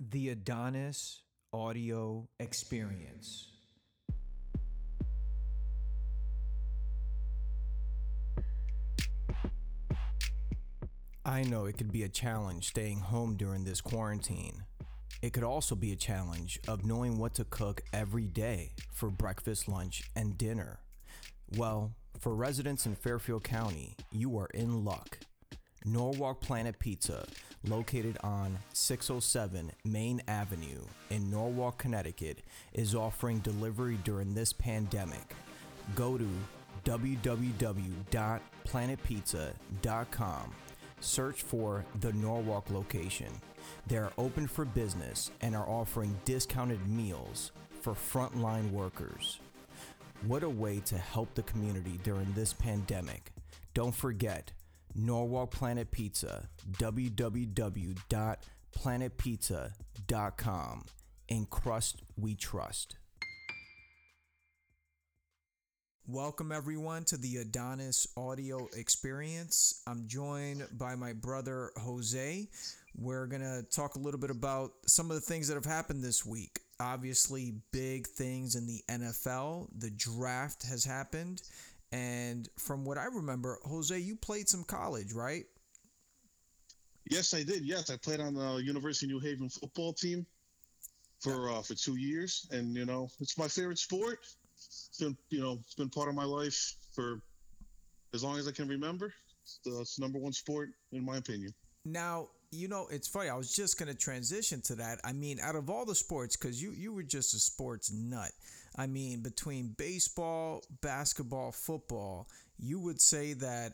The Adonis Audio Experience. I know it could be a challenge staying home during this quarantine. It could also be a challenge of knowing what to cook every day for breakfast, lunch, and dinner. Well, for residents in Fairfield County, you are in luck. Norwalk Planet Pizza, located on 607 Main Avenue in Norwalk, Connecticut, is offering delivery during this pandemic. Go to www.planetpizza.com. Search for the Norwalk location. They are open for business and are offering discounted meals for frontline workers. What a way to help the community during this pandemic. Don't forget, Norwalk Planet Pizza, www.planetpizza.com. In crust we trust. Welcome everyone to the Adonis Audio Experience. I'm joined by my brother Jose. We're going to talk a little bit about some of the things that have happened this week. Obviously, big things in the NFL. The draft has happened. And from what I remember, Jose, you played some college, right? Yes, I did. Yes, I played on the University of New Haven football team for 2 years, and it's my favorite sport. It's been part of my life for as long as I can remember. It's the number one sport in my opinion. Now, it's funny. I was just going to transition to that. I mean, out of all the sports, because you were just a sports nut. I mean, between baseball, basketball, football, you would say that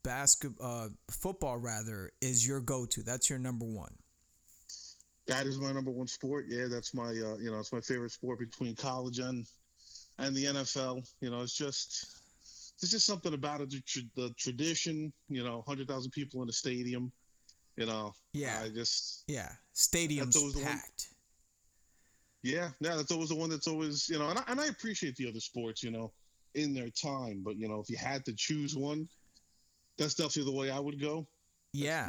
football rather is your go-to. That's your number one. That is my number one sport. Yeah, that's my it's my favorite sport between college and the NFL. There's just something about it. The tradition. 100,000 people in the stadium. Yeah. I just Stadium's packed. That's always the one that's always and I appreciate the other sports in their time, but if you had to choose one, that's definitely the way I would go. Yeah.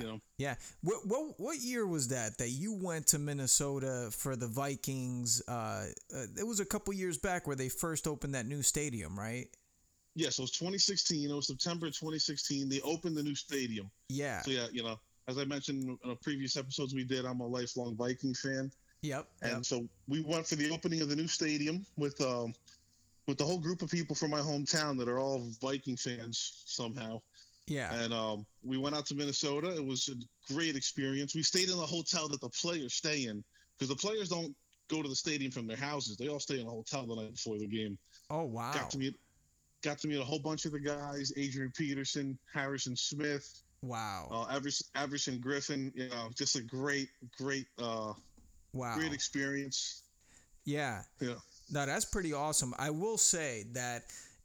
What year was that you went to Minnesota for the Vikings? It was a couple years back where they first opened that new stadium, right? Yeah, so it was 2016. It was September 2016. They opened the new stadium. Yeah. So as I mentioned in previous episodes we did, I'm a lifelong Viking fan. Yep. And so we went for the opening of the new stadium with the whole group of people from my hometown that are all Viking fans somehow. Yeah. And we went out to Minnesota. It was a great experience. We stayed in the hotel that the players stay in because the players don't go to the stadium from their houses. They all stay in a hotel the night before the game. Oh, wow. Got to meet a whole bunch of the guys: Adrian Peterson, Harrison Smith. Wow. Everson Griffin. Just a great, wow, great experience. Yeah. No, that's pretty awesome. I will say that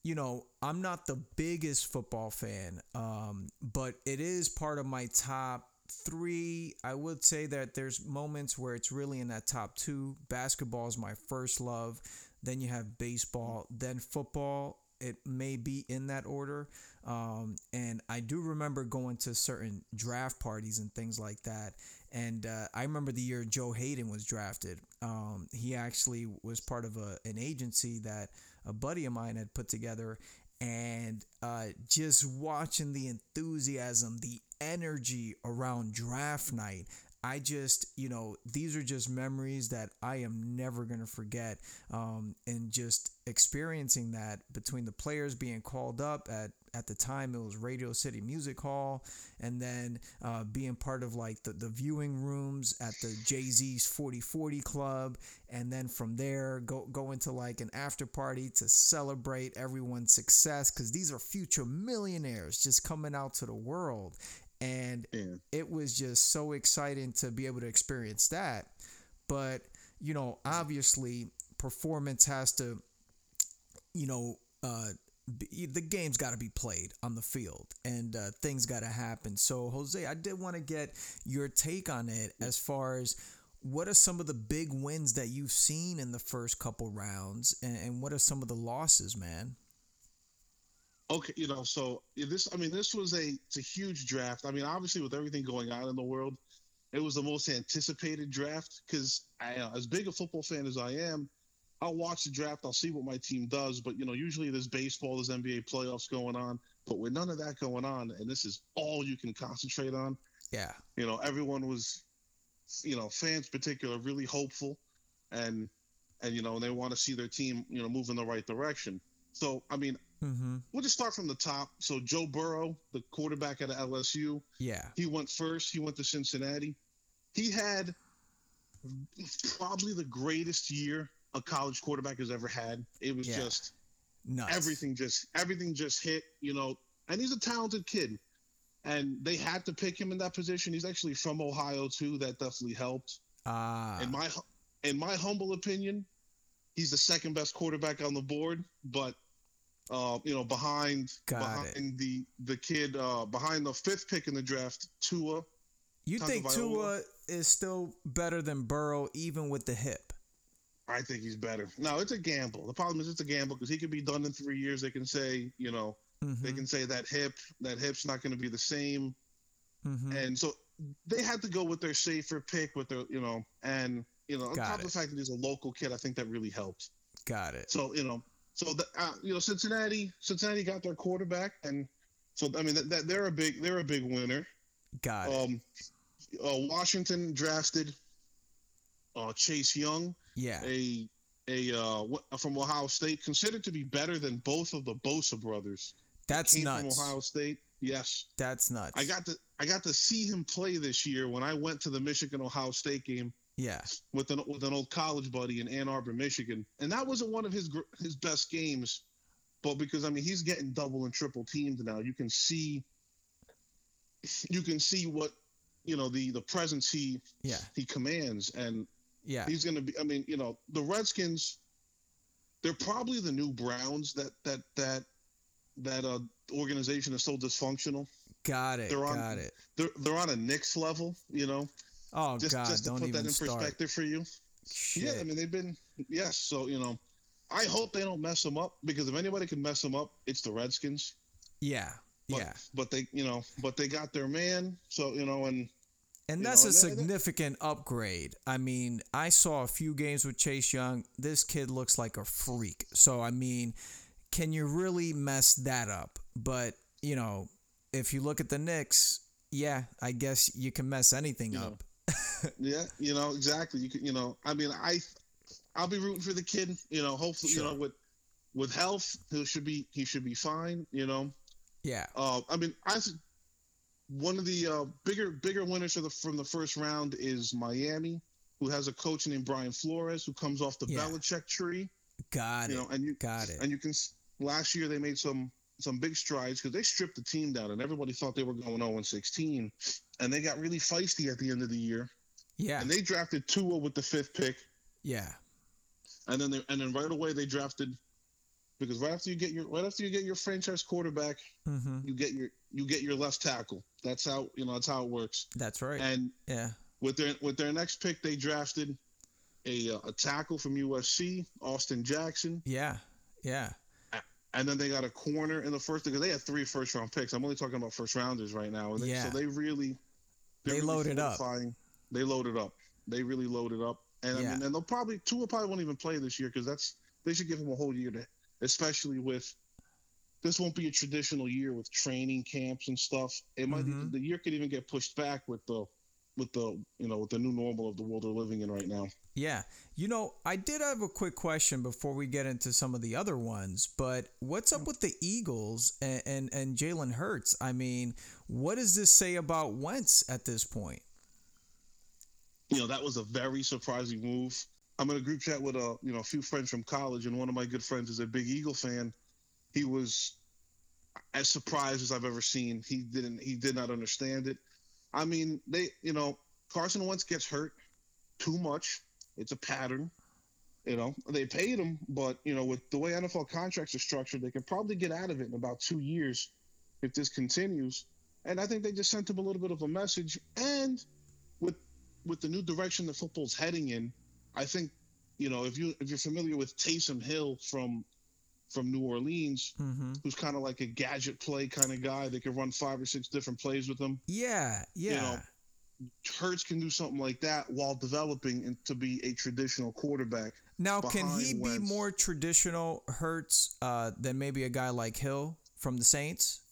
I'm not the biggest football fan, but it is part of my top three. I would say that there's moments where it's really in that top two. Basketball is my first love. Then you have baseball, then football. It may be in that order. And I do remember going to certain draft parties and things like that. And I remember the year Joe Hayden was drafted. He actually was part of an agency that a buddy of mine had put together. And just watching the enthusiasm, the energy around draft night, I just, these are just memories that I am never going to forget. And just experiencing that between the players being called up at the time, it was Radio City Music Hall, and then being part of like the viewing rooms at the Jay-Z's 40/40 Club. And then from there, go into like an after party to celebrate everyone's success, because these are future millionaires just coming out to the world. And it was just so exciting to be able to experience that. But, obviously performance has to, the game's got to be played on the field, and things got to happen. So, Jose, I did want to get your take on it as far as what are some of the big wins that you've seen in the first couple rounds, and what are some of the losses, man? Okay, so this was it's a huge draft. I mean, obviously with everything going on in the world, it was the most anticipated draft because as big a football fan as I am, I'll watch the draft. I'll see what my team does. But, usually there's baseball, there's NBA playoffs going on. But with none of that going on, and this is all you can concentrate on, Yeah. Everyone was, fans in particular, really hopeful. And they want to see their team, move in the right direction. So, I mean, we'll just start from the top. So Joe Burrow, the quarterback at LSU, Yeah. he went first. He went to Cincinnati. He had probably the greatest year a college quarterback has ever had. It was just nuts. Everything just hit, and he's a talented kid. And they had to pick him in that position. He's actually from Ohio too. That definitely helped. In my humble opinion, he's the second best quarterback on the board, but behind the kid behind the fifth pick in the draft, Tua. You think Tua is still better than Burrow, even with the hip? I think he's better. No, it's a gamble. The problem is it's a gamble because he could be done in 3 years. They can say, they can say that hip's not going to be the same. And so they had to go with their safer pick with their, on top of the fact that he's a local kid, I think that really helped. Got it. So, Cincinnati got their quarterback. And so, I mean, they're a big winner. Got it. Washington drafted Chase Young. Yeah. From Ohio State, considered to be better than both of the Bosa brothers. That's nuts. From Ohio State. Yes. That's nuts. I got to see him play this year when I went to the Michigan Ohio State game. Yeah. With an old college buddy in Ann Arbor, Michigan, and that wasn't one of his best games, but because he's getting double and triple teamed now. You can see what the presence he commands, and he's going to be. The Redskins, they're probably the new Browns. That organization is so dysfunctional. Got it. They're on a Knicks level, Oh, just to don't put even that in start. perspective for you. Shit. Yeah, they've been So I hope they don't mess them up because if anybody can mess them up, it's the Redskins. Yeah. But they got their man. So and that's a significant upgrade. I mean, I saw a few games with Chase Young. This kid looks like a freak. So I mean, can you really mess that up? But if you look at the Knicks, I guess you can mess anything up. Yeah, exactly. You can, I'll be rooting for the kid. Hopefully, Sure. With health, he should be fine. Yeah. One of the bigger winners from the first round is Miami, who has a coach named Brian Flores who comes off the Belichick tree. Got it. Got it. And you can. Last year they made some big strides because they stripped the team down, and everybody thought they were going 0-16, and they got really feisty at the end of the year. Yeah. And they drafted Tua with the fifth pick. Yeah. And then right away they drafted, because right after you get your franchise quarterback, you get your left tackle. That's how it works. That's right. And with their next pick they drafted a tackle from USC, Austin Jackson. Yeah. Yeah. And then they got a corner in the first, because they had 3 first-round picks. I'm only talking about first-rounders right now. So they really loaded up. They loaded up. They really loaded up. And and they'll Tua probably won't even play this year because they should give him a whole year to, especially with this won't be a traditional year with training camps and stuff. It might the year could even get pushed back with the new normal of the world we're living in right now. Yeah. I did have a quick question before we get into some of the other ones, but what's up with the Eagles and Jalen Hurts? I mean, what does this say about Wentz at this point? That was a very surprising move. I'm in a group chat with a few friends from college, and one of my good friends is a big Eagle fan. He was as surprised as I've ever seen. He did not understand it. I mean, Carson Wentz gets hurt too much. It's a pattern. They paid him, but with the way NFL contracts are structured, they can probably get out of it in about 2 years if this continues. And I think they just sent him a little bit of a message. And with the new direction that football's heading in, I think if you're familiar with Taysom Hill from New Orleans, who's kind of like a gadget play kind of guy. They can run 5 or 6 different plays with him. Yeah. Hurts can do something like that while developing to be a traditional quarterback Now, can he behind be Wentz. more traditional Hurts than maybe a guy like Hill from the Saints?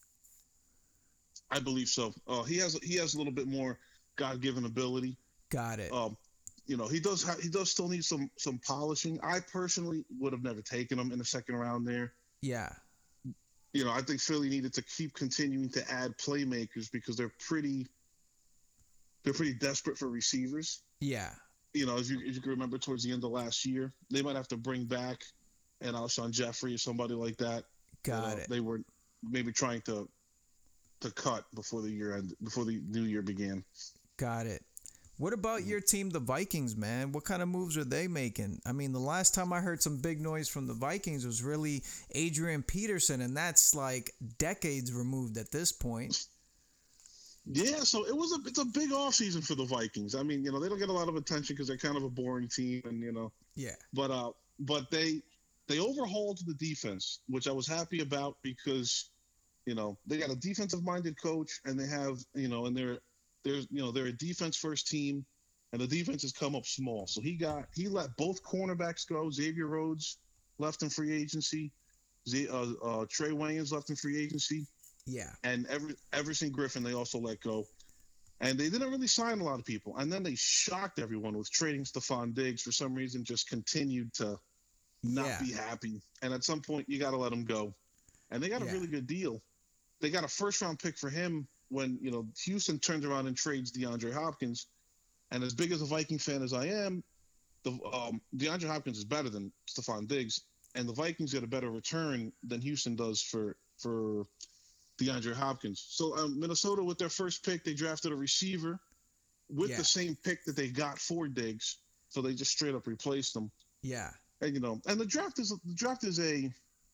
I believe so. He has a little bit more God given ability. Got it. Um, he does still need some polishing. I personally would have never taken him in the second round there. Yeah. I think Philly needed to keep continuing to add playmakers because they're pretty desperate for receivers. Yeah. As you can remember, towards the end of last year, they might have to bring back an Alshon Jeffrey or somebody like that. Got it. They were maybe trying to cut before before the new year began. Got it. What about your team, the Vikings, man? What kind of moves are they making? I mean, the last time I heard some big noise from the Vikings was really Adrian Peterson, and that's like decades removed at this point. Yeah, so it's a big offseason for the Vikings. I mean, they don't get a lot of attention because they're kind of a boring team, and Yeah. but they overhauled the defense, which I was happy about because they got a defensive minded coach, and they have and they're a defense first team, and the defense has come up small. So he let both cornerbacks go. Xavier Rhodes left in free agency. Trey Wayans left in free agency. Yeah. And Everson Griffin they also let go. And they didn't really sign a lot of people. And then they shocked everyone with trading Stephon Diggs. For some reason, just continued to not be happy. And at some point, you got to let him go. And they got a really good deal. They got a first-round pick for him when, Houston turns around and trades DeAndre Hopkins. And as big as a Viking fan as I am, DeAndre Hopkins is better than Stephon Diggs. And the Vikings get a better return than Houston does for DeAndre Hopkins. So Minnesota, with their first pick, they drafted a receiver with the same pick that they got for Diggs. So they just straight up replaced them. Yeah. And and the draft is a,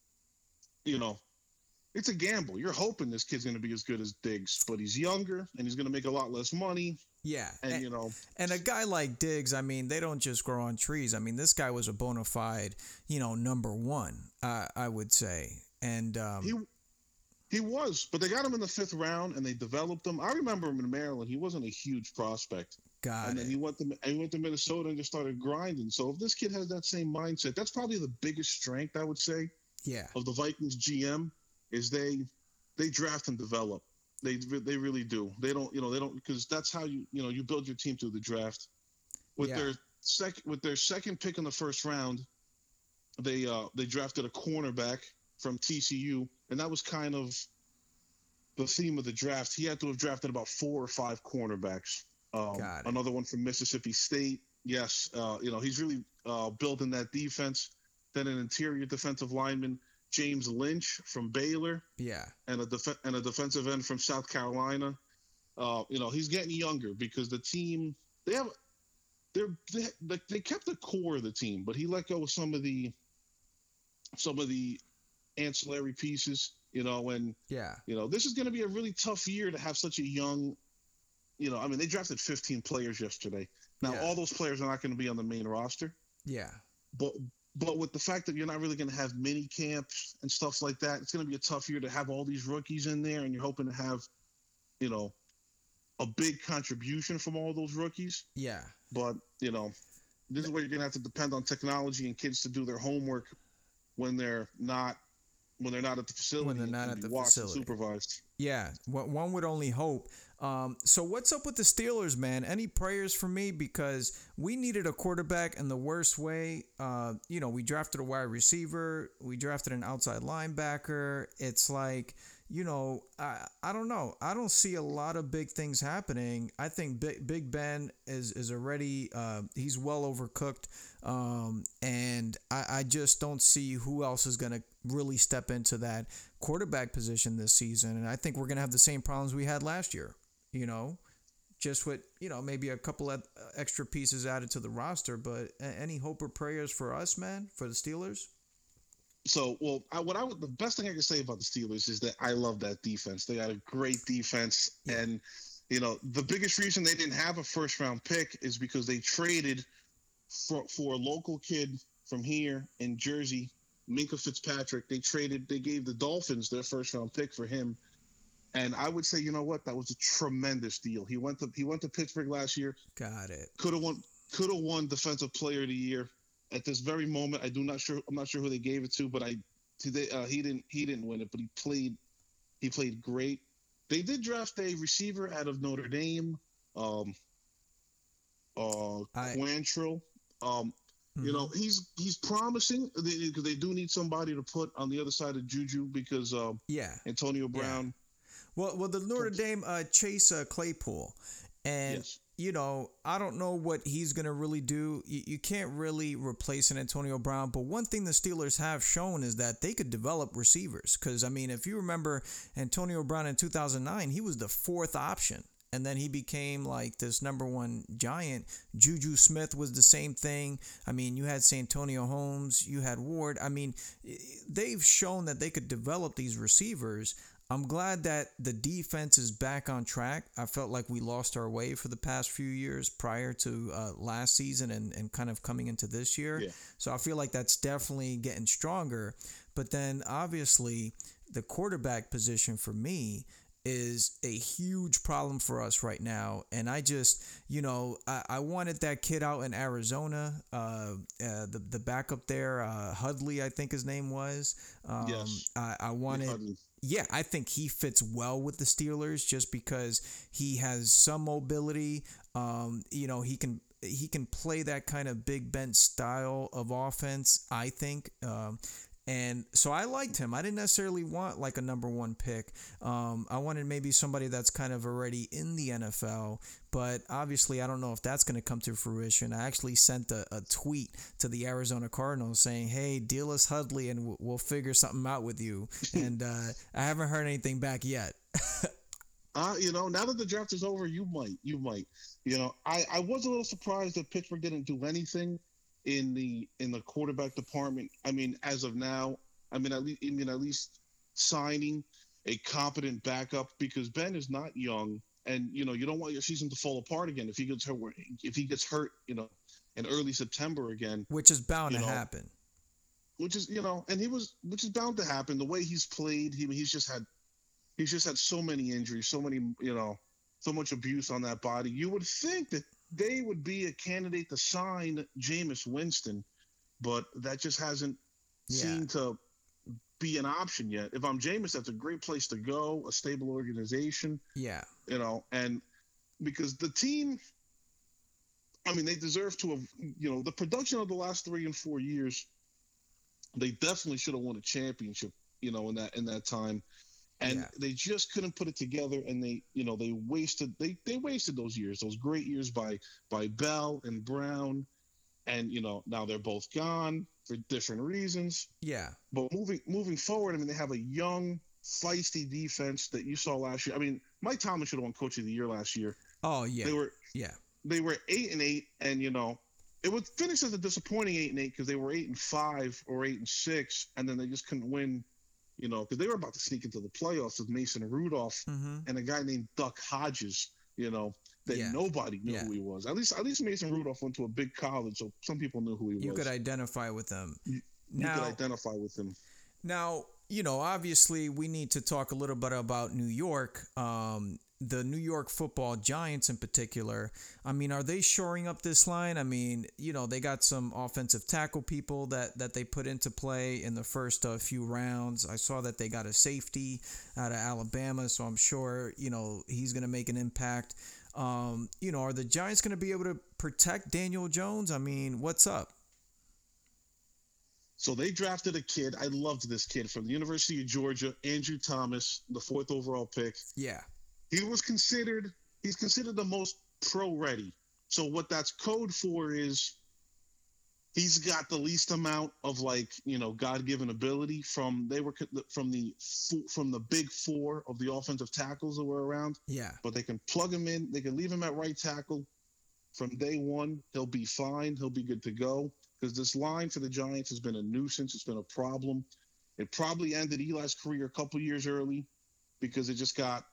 it's a gamble. You're hoping this kid's going to be as good as Diggs, but he's younger and he's going to make a lot less money. Yeah. And and a guy like Diggs, I mean, they don't just grow on trees. I mean, this guy was a bona fide, number one, I would say. And he was, but they got him in the fifth round and they developed him. I remember him in Maryland. He wasn't a huge prospect. And then he went to Minnesota and just started grinding. So if this kid has that same mindset, that's probably the biggest strength, I would say, of the Vikings GM is they draft and develop. They really do. They don't because that's how you build your team through the draft. With their second pick in the first round, they drafted a cornerback from TCU, and that was kind of the theme of the draft. He had to have drafted about 4 or 5 cornerbacks. Another one from Mississippi State. Yes, he's really building that defense. Then an interior defensive lineman, James Lynch from Baylor. Yeah. And a defensive end from South Carolina. He's getting younger because the team they kept the core of the team, but he let go of some of the ancillary pieces, and this is going to be a really tough year to have such a young, they drafted 15 players yesterday. Now all those players are not going to be on the main roster. Yeah. But with the fact that you're not really going to have mini camps and stuff like that, it's going to be a tough year to have all these rookies in there, and you're hoping to have, a big contribution from all those rookies. Yeah. But, this is where you're going to have to depend on technology and kids to do their homework when they're not at the facility. When they're not at the facility. Supervised. Yeah, one would only hope. So what's up with the Steelers, man? Any prayers for me? Because we needed a quarterback in the worst way. We drafted a wide receiver. We drafted an outside linebacker. It's like, I don't know. I don't see a lot of big things happening. I think Big Ben is already, he's well overcooked. And I just don't see who else is going to really step into that quarterback position this season. And I think we're going to have the same problems we had last year, just with, maybe a couple of extra pieces added to the roster. But any hope or prayers for us, man, for the Steelers? So, the best thing I can say about the Steelers is that I love that defense. They got a great defense. Yeah. And, the biggest reason they didn't have a first round pick is because they traded for a local kid from here in Jersey, Minkah Fitzpatrick. They gave the Dolphins their first round pick for him. And I would say, you know what, that was a tremendous deal. He went to Pittsburgh last year. Got it. Could have won Defensive Player of the Year. At this very moment, I'm not sure who they gave it to, but he didn't win it, but he played great. They did draft a receiver out of Notre Dame, Quantrill. He's promising because they do need somebody to put on the other side of Juju because Antonio Brown. Well, the Notre Dame Chase Claypool, and Yes. I don't know what he's gonna really do. You can't really replace an Antonio Brown, but one thing the Steelers have shown is that they could develop receivers. Because I mean, if you remember Antonio Brown in 2009, he was the fourth option. And then he became like this number one giant. Juju Smith was the same thing. I mean, you had Santonio Holmes, you had Ward. I mean, they've shown that they could develop these receivers. I'm glad that the defense is back on track. I felt like we lost our way for the past few years prior to last season and kind of coming into this year. Yeah. So I feel like that's definitely getting stronger. But then obviously the quarterback position for me is a huge problem for us right now. And I just, I wanted that kid out in Arizona, the backup there, Hudley, I think his name was. Yes. I wanted, Hudley. yeah, I think he fits well with the Steelers just because he has some mobility. He can play that kind of Big Ben style of offense, I think. And so I liked him. I didn't necessarily want like a number one pick. I wanted maybe somebody that's kind of already in the NFL, but obviously I don't know if that's going to come to fruition. I actually sent a tweet to the Arizona Cardinals saying, hey, deal us Hudley and we'll figure something out with you. And I haven't heard anything back yet. Now that the draft is over, you might. I was a little surprised that Pittsburgh didn't do anything in the quarterback department. I mean, as of now, at least signing a competent backup because Ben is not young, and you don't want your season to fall apart again if he gets hurt, in early September again, which is bound to happen. Which is bound to happen. The way he's played, he's just had so many injuries, so many, so much abuse on that body. You would think that they would be a candidate to sign Jameis Winston, but that just hasn't seemed to be an option yet. If I'm Jameis, that's a great place to go, a stable organization. Yeah. And because the team, they deserve to have, the production of the last 3 and 4 years, they definitely should have won a championship, in that time. And they just couldn't put it together, and they wasted those years, those great years by Bell and Brown, and now they're both gone for different reasons. Yeah. But moving forward, they have a young, feisty defense that you saw last year. Mike Tomlin should have won Coach of the Year last year. Oh yeah. They were 8-8, and it would finish as a disappointing 8-8 because they were 8-5 or 8-6, and then they just couldn't win. Because they were about to sneak into the playoffs with Mason Rudolph and a guy named Duck Hodges, that nobody knew who he was. At least Mason Rudolph went to a big college, so some people knew who he was. You could identify with him. You could identify with him. Now, obviously we need to talk a little bit about New York. The New York Football Giants in particular. Are they shoring up this line? They got some offensive tackle people that they put into play in the first few rounds. I saw that they got a safety out of Alabama, so I'm sure, he's going to make an impact. Are the Giants going to be able to protect Daniel Jones? What's up? So they drafted a kid. I loved this kid from the University of Georgia, Andrew Thomas, the 4th overall pick. Yeah. He's considered the most pro-ready. So what that's code for is he's got the least amount of God-given ability from the big 4 of the offensive tackles that were around. Yeah. But they can plug him in. They can leave him at right tackle from day one. He'll be fine. He'll be good to go because this line for the Giants has been a nuisance. It's been a problem. It probably ended Eli's career a couple years early because it just got.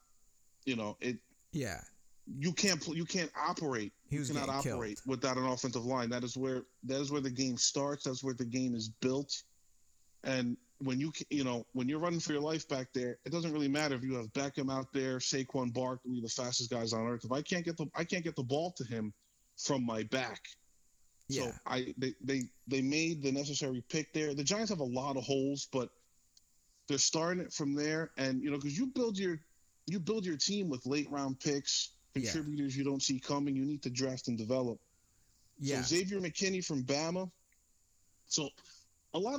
You can't operate. You cannot operate without an offensive line. That is where the game starts. That's where the game is built. And when when you're running for your life back there, it doesn't really matter if you have Beckham out there, Saquon Barkley, the fastest guys on earth. If I can't get the ball to him from my back. Yeah. So they made the necessary pick there. The Giants have a lot of holes, but they're starting it from there. And because you build your team with late round picks, contributors you don't see coming. You need to draft and develop. Yeah. So Xavier McKinney from Bama. So a lot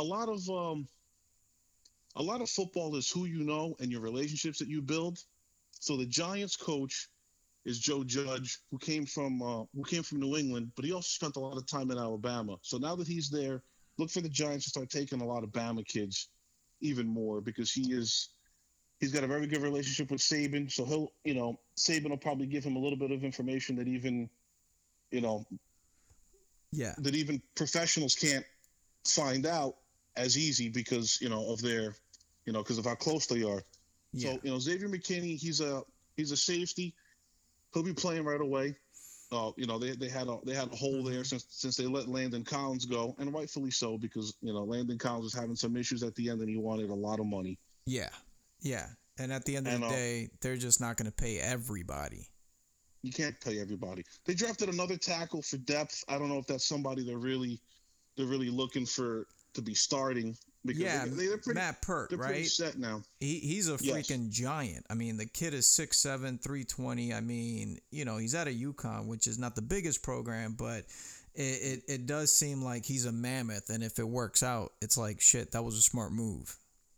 of football is who you know and your relationships that you build. So the Giants coach is Joe Judge, who came from New England, but he also spent a lot of time in Alabama. So now that he's there, look for the Giants to start taking a lot of Bama kids even more, because he's got a very good relationship with Saban. So Saban will probably give him a little bit of information that even that even professionals can't find out as easy because of their because of how close they are. Yeah. So Xavier McKinney, he's a safety. He'll be playing right away. They had a hole there since they let Landon Collins go, and rightfully so, because Landon Collins was having some issues at the end and he wanted a lot of money. Yeah. And at the end of the day, they're just not going to pay everybody. You can't pay everybody. They drafted another tackle for depth. I don't know if that's somebody they're really looking for to be starting. Because they're pretty, Matt Pert, they're right? pretty set now. He's a freaking giant. I mean, the kid is 6'7", 320. I mean, he's out of UConn, which is not the biggest program, but it does seem like he's a mammoth. And if it works out, it's like, shit, that was a smart move.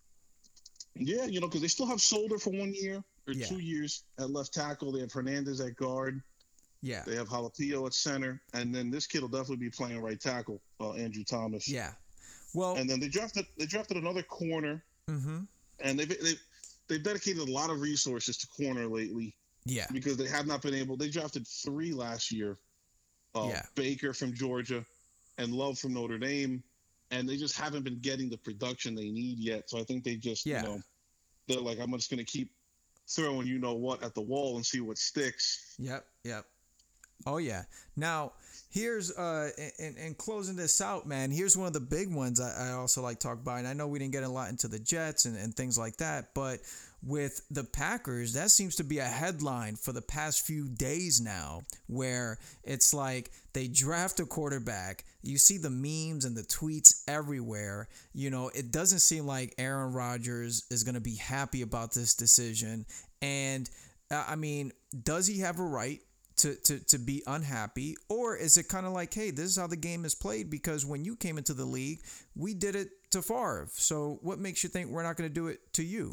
Yeah, because they still have Solder for 1 year or 2 years at left tackle. They have Hernandez at guard. Yeah. They have Jalapeno at center. And then this kid will definitely be playing right tackle, Andrew Thomas. Yeah. Well, and then they drafted another corner, and they've dedicated a lot of resources to corner lately. Yeah, because they have not been able. They drafted 3 last year. Baker from Georgia, and Love from Notre Dame, and they just haven't been getting the production they need yet. So I think they just they're like, I'm just going to keep throwing at the wall and see what sticks. Yep. Oh yeah. Now here's in closing this out, man. Here's one of the big ones I also like to talk about. And I know we didn't get a lot into the Jets and things like that, but with the Packers, that seems to be a headline for the past few days now, where it's like they draft a quarterback. You see the memes and the tweets everywhere. It doesn't seem like Aaron Rodgers is going to be happy about this decision. And I mean, does he have a right to be unhappy, or is it kind of like, hey, this is how the game is played, because when you came into the league, we did it to Favre, so what makes you think we're not going to do it to you?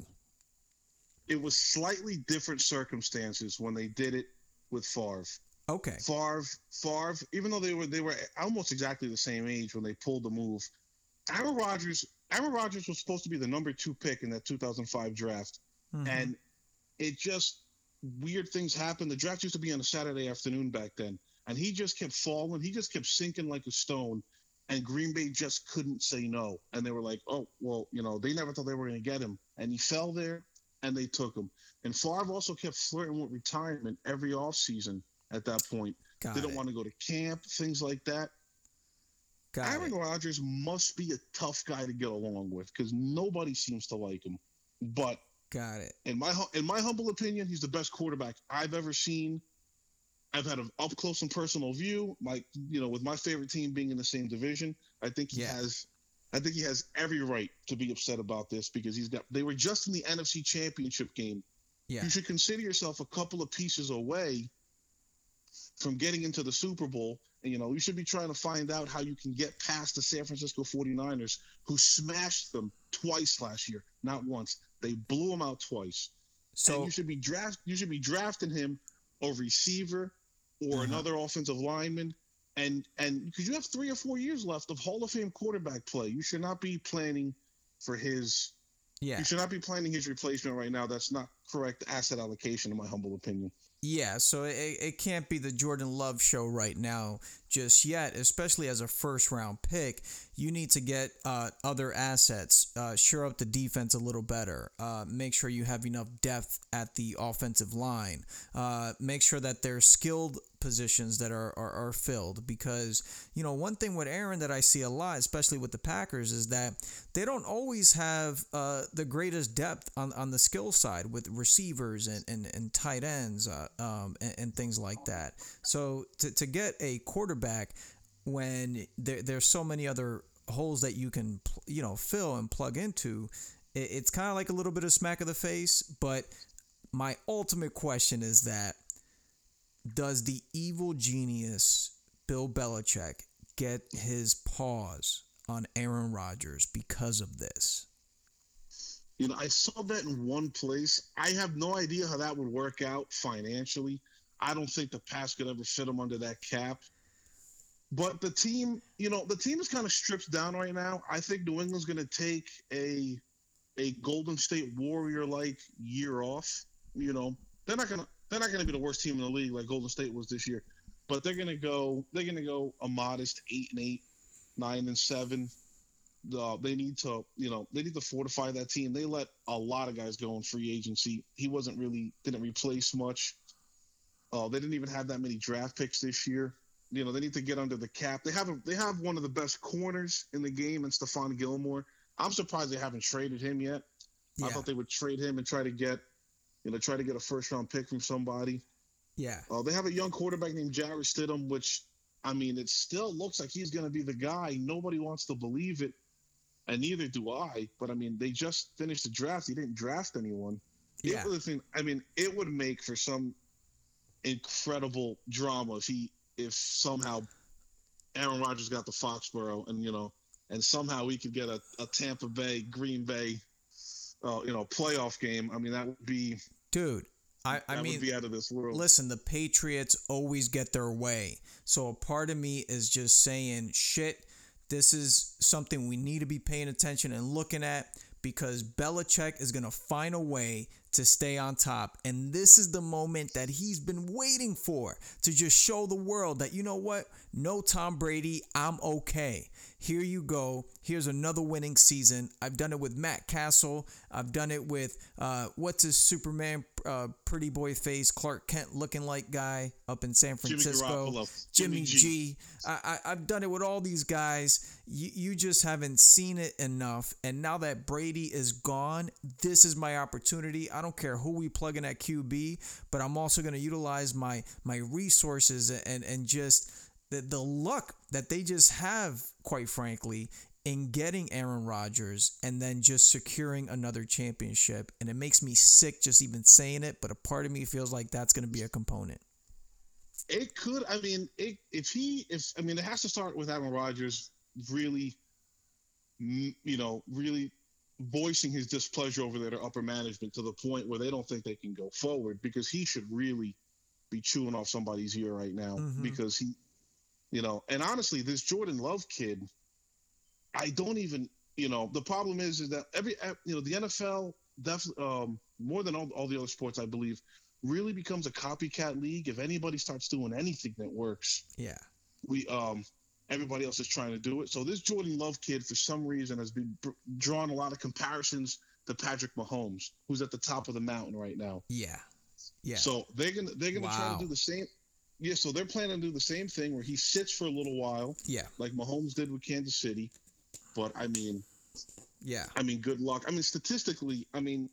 It was slightly different circumstances when they did it with Favre. Okay. Favre, even though they were almost exactly the same age when they pulled the move, Aaron Rodgers was supposed to be the number 2 pick in that 2005 draft, and it just weird things happened. The draft used to be on a Saturday afternoon back then, and he just kept falling. He just kept sinking like a stone, and Green Bay just couldn't say no. And they were like, oh, well, they never thought they were going to get him. And he fell there, and they took him. And Favre also kept flirting with retirement every offseason at that point. They don't want to go to camp, things like that. Aaron Rodgers must be a tough guy to get along with, because nobody seems to like him. But got it. In my humble opinion, he's the best quarterback I've ever seen. I've had an up close and personal view, with my favorite team being in the same division. I think he has every right to be upset about this, because they were just in the NFC Championship game. Yeah. You should consider yourself a couple of pieces away from getting into the Super Bowl. And, you should be trying to find out how you can get past the San Francisco 49ers, who smashed them twice last year, not once. They blew him out twice. So and you should be drafting him a receiver or another offensive lineman, and because you have 3 or 4 years left of Hall of Fame quarterback play, you should not be planning for his. Yeah. You should not be planning his replacement right now. That's not correct asset allocation, in my humble opinion. Yeah, so it can't be the Jordan Love show right now just yet, especially as a first round pick. You need to get other assets, shore up the defense a little better, make sure you have enough depth at the offensive line, make sure that there's skilled positions that are filled. Because, one thing with Aaron that I see a lot, especially with the Packers, is that they don't always have the greatest depth on the skill side with receivers and tight ends and things like that. So to get a quarterback when there's so many other holes that you can fill and plug into, it's kind of like a little bit of smack of the face. But my ultimate question is that, does the evil genius Bill Belichick get his paws on Aaron Rodgers because of this? I saw that in one place. I have no idea how that would work out financially. I don't think the Pats could ever fit him under that cap. But the team is kind of stripped down right now. I think New England's going to take a Golden State Warrior like year off. They're not gonna be the worst team in the league like Golden State was this year, but they're gonna go a modest 8-8, 9-7. They need to fortify that team. They let a lot of guys go in free agency. He didn't replace much. They didn't even have that many draft picks this year. They need to get under the cap. They have one of the best corners in the game in Stephon Gilmore. I'm surprised they haven't traded him yet. Yeah. I thought they would trade him and try to get a first round pick from somebody. Yeah. They have a young quarterback named Jarrett Stidham, which, it still looks like he's going to be the guy. Nobody wants to believe it, and neither do I. But, they just finished the draft. He didn't draft anyone. Yeah. It would make for some incredible drama if somehow Aaron Rodgers got to Foxborough and somehow we could get a Tampa Bay, Green Bay, playoff game. That would be... Dude, I mean, would be out of this world. Listen, the Patriots always get their way. So a part of me is just saying, shit, this is something we need to be paying attention and looking at, because Belichick is going to find a way to stay on top. And this is the moment that he's been waiting for, to just show the world that, you know what? No Tom Brady, I'm okay. Here you go. Here's another winning season. I've done it with Matt Castle. I've done it with, what's his Superman pretty boy face, Clark Kent looking like guy up in San Francisco. Jimmy G. I've done it with all these guys. You just haven't seen it enough. And now that Brady is gone, this is my opportunity. I don't care who we plug in at QB, but I'm also going to utilize my resources and just the luck that they just have, quite frankly, in getting Aaron Rodgers and then just securing another championship. And it makes me sick just even saying it, but a part of me feels like that's going to be a component. It could. It has to start with Aaron Rodgers really, really voicing his displeasure over their upper management to the point where they don't think they can go forward, because he should really be chewing off somebody's ear right now. Mm-hmm. Because and honestly, this Jordan Love kid, I don't even, the problem is that the NFL definitely, more than all the other sports, I believe, really becomes a copycat league. If anybody starts doing anything that works, everybody else is trying to do it. So this Jordan Love kid, for some reason, has been drawing a lot of comparisons to Patrick Mahomes, who's at the top of the mountain right now. Yeah. So they're gonna try to do the same. Yeah, so they're planning to do the same thing where he sits for a little while. Yeah. Like Mahomes did with Kansas City. But good luck. Statistically,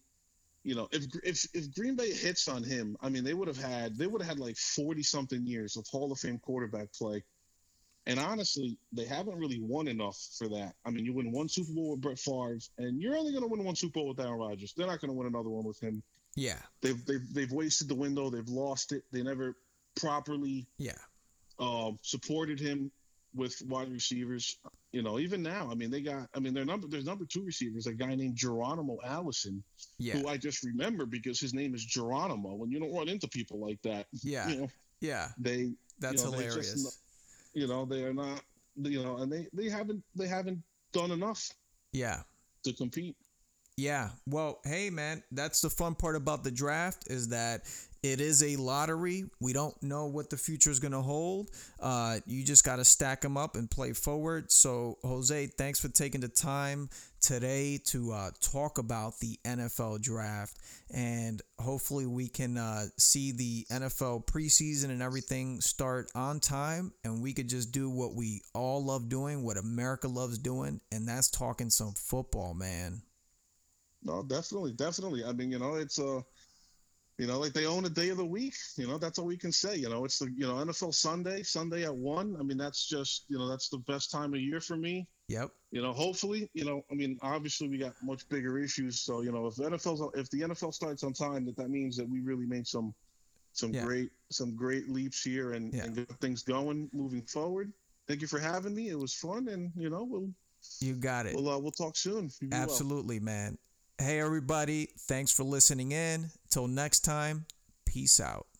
if Green Bay hits on him, they would have had like 40 something years of Hall of Fame quarterback play. And honestly, they haven't really won enough for that. You win one Super Bowl with Brett Favre, and you're only going to win one Super Bowl with Aaron Rodgers. They're not going to win another one with him. Yeah. They've wasted the window. They've lost it. They never properly supported him with wide receivers. Even now, there's number two receivers, a guy named Geronimo Allison, who I just remember because his name is Geronimo, and you don't run into people like that. Yeah. That's hilarious. They are not, and they haven't done enough. Yeah. To compete. Yeah. Well, hey man, that's the fun part about the draft is that it is a lottery. We don't know what the future is going to hold. You just got to stack them up and play forward. So, Jose, thanks for taking the time today to talk about the NFL draft. And hopefully, we can see the NFL preseason and everything start on time. And we could just do what we all love doing, what America loves doing. And that's talking some football, man. No, definitely, definitely. I mean, it's like they own a day of the week. That's all we can say. It's the NFL Sunday at 1. I mean, that's just that's the best time of year for me. Yep. Hopefully, I mean, obviously we got much bigger issues. So if the NFL starts on time, that means that we really made Yeah. some great leaps here and get things going moving forward. Thank you for having me. It was fun, and You got it. we'll talk soon. You be well. Absolutely, man. Hey, everybody. Thanks for listening in. Till next time, peace out.